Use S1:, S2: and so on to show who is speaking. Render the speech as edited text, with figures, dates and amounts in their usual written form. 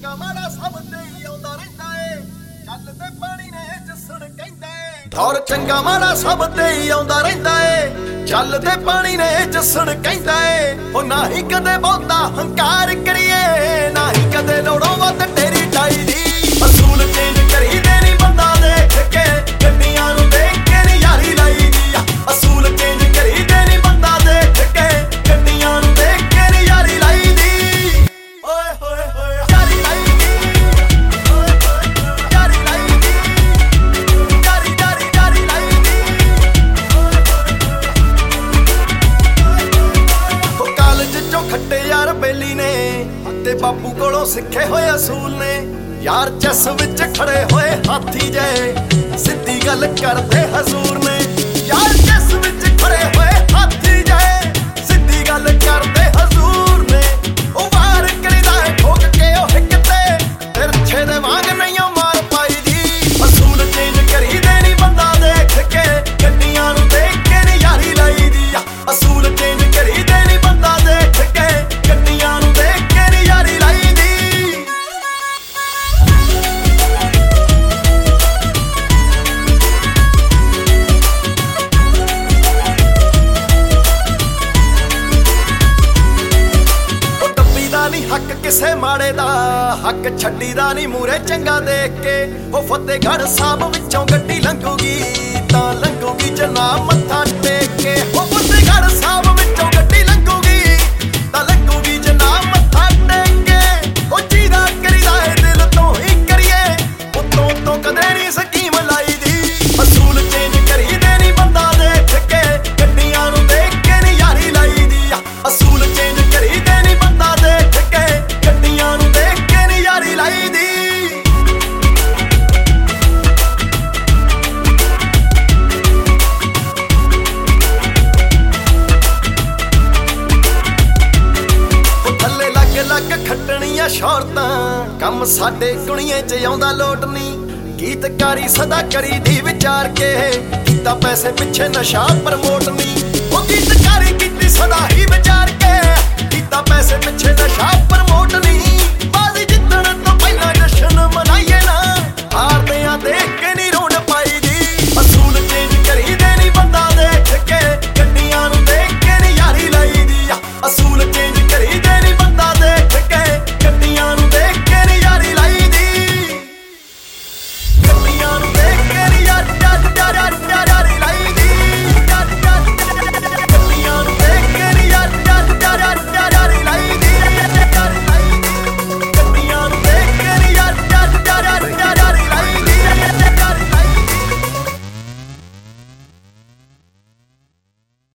S1: ਚੰਗਾ ਮਾੜਾ ਸਭ ਤੇ ਹੀ ਆਉਂਦਾ ਰਹਿੰਦਾ ਏ, ਚੱਲ ਤੇ ਪਾਣੀ ਨੇ ਜੱਸੜ ਕਹਿੰਦਾ ਏ। ਦੌਰ ਚੰਗਾ ਮਾੜਾ ਸਭ ਤੇ ਹੀ ਆਉਂਦਾ ਰਹਿੰਦਾ ਏ, ਚੱਲ ਤੇ ਪਾਣੀ ਨੇ ਜੱਸੜ ਕਹਿੰਦਾ ਏ। ਉਹ ਨਾ ਹੀ ਕਦੇ ਬਹੁਤਾ ਹੰਕਾਰ ਕਰੀਏ, ਨਾ ਹੀ ਕਦੇ ਲੋੜੋਂ ਵੱਧ ਤੇਰੀ ਟਾਈ ਦੀ। ਅਸੂਲ ਚੇਂਜ ਕਰੀਦੇ ਨਹੀਂ ਬੰਦਾ ਦੇਖ ਕੇ, ਗੱਡੀਆਂ ਨੂੰ ਦੇਖ ਕੇ ਨੀ ਯਾਰੀ ਲਾਈਦੀ ਆ। ਅਸੂਲ ਚੇਂਜ ਕਰੀਦੇ ਨਹੀਂ ਬੰਦਾ ਦੇਖ ਕੇ, ਗੱਡੀਆਂ ਨੂੰ ਦੇਖ ਕੇ ਨੀ ਯਾਰੀ ਲਾਈਦੀ। ਓਏ ਹੋਏ ਹੋਏ ਯਾਰੀ ਲਾਈਦੀ, ਓਏ ਹੋਏ ਹੋਏ ਯਾਰੀ ਲਾਈਦੀ, ਯਾਰੀ ਯਾਰੀ ਯਾਰੀ ਲਾਈਦੀ। ਉਹ ਕਾਲਜ ਚੋਂ ਖੱਟੇ ਯਾਰ ਬੇਲੀ ਨੇ, ਤੇ ਬਾਪੂ ਕੋਲੋਂ ਸਿੱਖੇ ਹੋਏ ਅਸੂਲ ਨੇ। ਯਾਰ ਚਸ ਵਿੱਚ ਖੜੇ ਹੋਏ ਹਾਥੀ ਜੇ, ਸਿੱਧੀ ਗੱਲ ਕਰਦੇ ਹਜ਼ੂਰ ਨੇ। ਯਾਰ ਚਸ ਵਿੱਚ ਖੜੇ ਹੋਏ ਹਾਥੀ ਜੇ, ਸਿੱਧੀ ਗੱਲ ਕਰਦੇ ਹਜ਼ੂਰ ਨੇ। ਉਹ ਵਾਰ ਕਰੀਦਾ ਠੋਕ ਕੇ ਉਹ ਹਿੱਕ ਤੇ, ਤਿਰਛੇ ਦੇ ਵਾਂਗ ਨਹੀਂ ਮਾਰ ਪਾਈ ਦੀ। ਅਸੂਲ ਚੇਂਜ ਕਰੀਦੇ ਨਹੀਂ ਬੰਦਾ ਦੇਖ ਕੇ, ਗੱਡੀਆਂ ਨੂੰ ਦੇਖ ਕੇ ਨੀ ਯਾਰੀ ਲਾਈਦੀ ਆ। ਅਸੂਲ ਚੇਂਜ ਕਰੀਦੇ ਨਹੀਂ ਬੰਦਾ ਦੇਖ ਕੇ, ਗੱਡੀਆਂ ਨੂੰ ਦੇਖ ਕੇ ਨੀ ਯਾਰੀ ਲਾਈਦੀ। ਹੱਕ ਕਿਸੇ ਮਾੜੇ ਦਾ, ਹੱਕ ਛੱਡੀਦਾ ਨਹੀਂ ਮੂਰੇ ਚੰਗਾ ਦੇਖ ਕੇ। ਉਹ ਫਤਿਹਗੜ੍ਹ ਸਾਹਿਬ ਵਿੱਚੋਂ ਗੱਡੀ ਲੰਘੂਗੀ ਤਾਂ ਲੰਘੂਗੀ ਜਨਾਬ ਮੱਥਾ ਟੇਕ ਕੇ। ਉਹ ਫਤਿਹਗੜ੍ਹ ਸਾਹਿਬ ਵਿੱਚੋਂ ਗੱਡੀ ਲੰਘੂਗੀ ਤਾਂ ਲੰਘੂਗੀ ਜਨਾਬ ਮੱਥਾ ਟੇਕ ਕੇ। ਉਹ ਜਿਹਦਾ ਕਰੀਦਾ ਏ ਦਿਲ ਤੋਂ ਹੀ ਕਰੀਏ, ਉੱਤੋਂ ਤੋਂ ਕਦੇ ਨਹੀਂ ਸਕੀਮ ਲਾਈ ਦੀ। ਅਸੂਲ ਚੇਂਜ ਕਰੀਦੇ ਨਹੀਂ ਬੰਦਾ ਦੇਖ ਕੇ, ਗੱਡੀਆਂ ਨੂੰ ਦੇਖ ਕੇ ਨੀ ਯਾਰੀ ਲਾਈਦੀ ਆ। ਅਸੂਲ ਚੇਂਜ ਕਰੀਦੇ ਨਹੀਂ ਬੰਦਾ ਦੇਖ ਕੇ, ਗੱਡੀਆਂ ਨੂੰ ਦੇਖ ਕੇ ਨੀ ਯਾਰੀ ਲਾਈਦੀ। ਉਹ ਥੱਲੇ ਲੱਗ ਲੱਗ ਖੱਟਣੀਆਂ ਸ਼ੌਰਤਾਂ, ਕੰਮ ਸਾਡੇ ਕੁੜੀਆਂ 'ਚ ਆਉਂਦਾ ਲੋਟ ਨੀ। ਗੀਤਕਾਰੀ ਸਦਾ ਕਰੀ ਦੀ ਵਿਚਾਰ ਕੇ, ਕੀਤਾ ਪੈਸੇ ਪਿੱਛੇ ਨਸ਼ਾ ਪ੍ਰਮੋਟ ਨੀ। ਉਹ ਗੀਤਕਾਰੀ ਕੀਤੀ ਸਦਾ ਹੀ ਵਿਚਾਰ ਕੇ, ਕੀਤਾ ਪੈਸੇ ਪਿੱਛੇ ਨਸ਼ਾ ਪ੍ਰਮੋਟ ਨੀ।